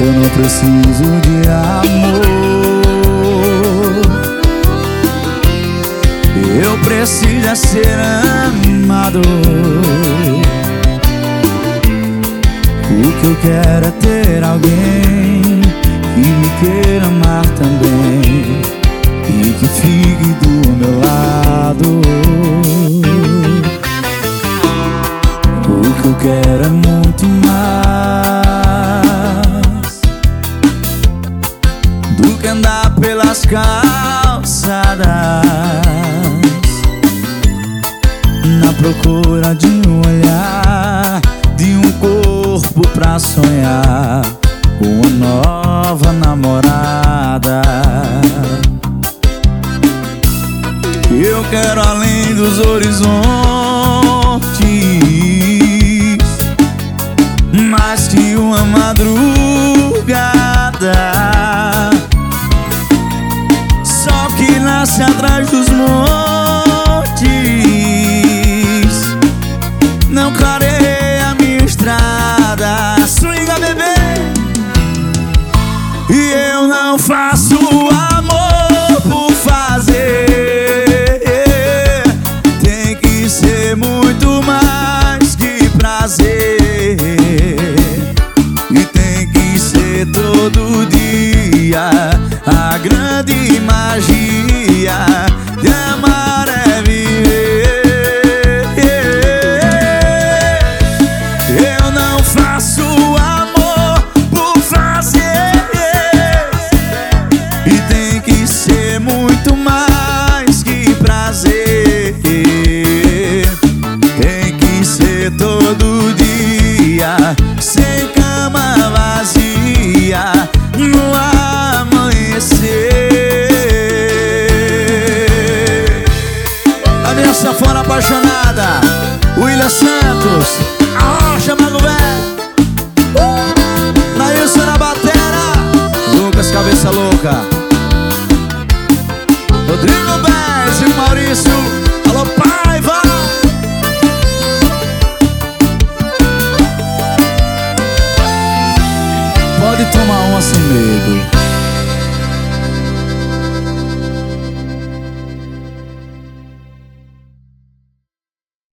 Eu não preciso de amor, eu preciso é ser amado. O que eu quero é ter alguém que me queira amar também e que fique do meu lado. O que eu quero é muito mais do que andar pelas calçadas na procura de um olhar, de um corpo pra sonhar com uma nova namorada. Eu quero além dos horizontes, mais que uma madrugada, sol que nasce atrás dos montes, não clareia a minha estrada. Swinga, bebê! E eu não faço amor por fazer, tem que ser muito mais que prazer, e tem que ser todo dia. A grande magia de amar é viver. Eu não faço amor por fazer, e tem que ser muito mais que prazer, tem que ser todo dia, sem cama vazia, no amanhecer. A minha sanfona apaixonada, William Santos, chama o velho, Nailson na batera, Lucas Cabeça Louca, Rodrigo Bez e o Maurício. Alô, Paiva! Pode tomar uma sem medo.